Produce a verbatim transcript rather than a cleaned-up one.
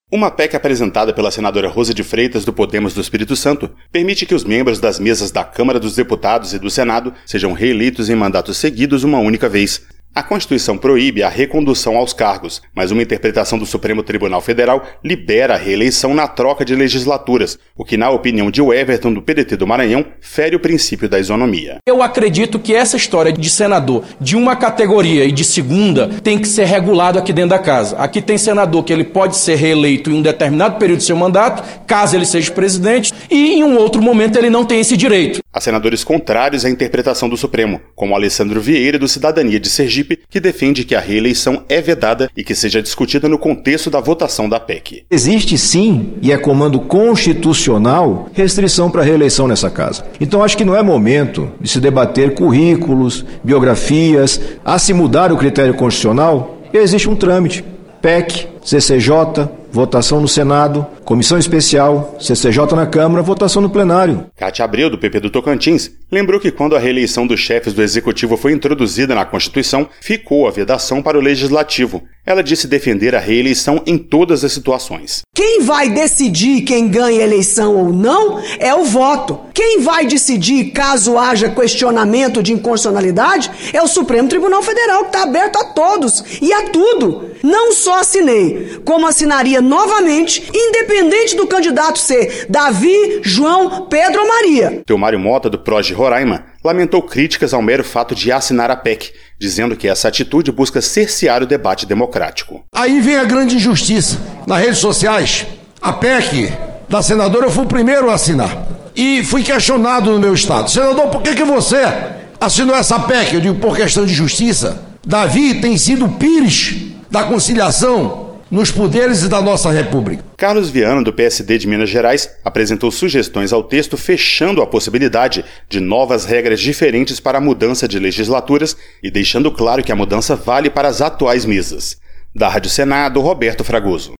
Uma P E C apresentada pela senadora Rosa de Freitas do Podemos do Espírito Santo permite que os membros das mesas da Câmara dos Deputados e do Senado sejam reeleitos em mandatos seguidos uma única vez. A Constituição proíbe a recondução aos cargos, mas uma interpretação do Supremo Tribunal Federal libera a reeleição na troca de legislaturas, o que, na opinião de Everton, do P D T do Maranhão, fere o princípio da isonomia. Eu acredito que essa história de senador de uma categoria e de segunda tem que ser regulado aqui dentro da casa. Aqui tem senador que ele pode ser reeleito em um determinado período do seu mandato, caso ele seja presidente, e em um outro momento ele não tem esse direito. Há senadores contrários à interpretação do Supremo, como Alessandro Vieira, do Cidadania de Sergipe, que defende que a reeleição é vedada e que seja discutida no contexto da votação da P E C. Existe sim, e é comando constitucional, restrição para a reeleição nessa casa. Então acho que não é momento de se debater currículos, biografias. A se mudar o critério constitucional, existe um trâmite. P E C, C C J, votação no Senado, comissão especial, C C J na Câmara, votação no plenário. Cátia Abreu, do P P do Tocantins, lembrou que quando a reeleição dos chefes do Executivo foi introduzida na Constituição, ficou a vedação para o Legislativo. Ela disse defender a reeleição em todas as situações. Quem vai decidir quem ganha a eleição ou não é o voto. Quem vai decidir caso haja questionamento de inconstitucionalidade é o Supremo Tribunal Federal, que está aberto a todos e a tudo. Não só assinei, como assinaria novamente, independente do candidato ser Davi, João, Pedro ou Maria. Teomário Mota, do P R O S de Roraima, lamentou críticas ao mero fato de assinar a P E C, dizendo que essa atitude busca cercear o debate democrático. Aí vem a grande injustiça. Nas redes sociais, a P E C da senadora, eu fui o primeiro a assinar. E fui questionado no meu estado. Senador, por que, que você assinou essa P E C? Eu digo, por questão de justiça. Davi tem sido o pires da conciliação nos poderes da nossa República. Carlos Viana, do P S D de Minas Gerais, apresentou sugestões ao texto fechando a possibilidade de novas regras diferentes para a mudança de legislaturas e deixando claro que a mudança vale para as atuais mesas. Da Rádio Senado, Roberto Fragoso.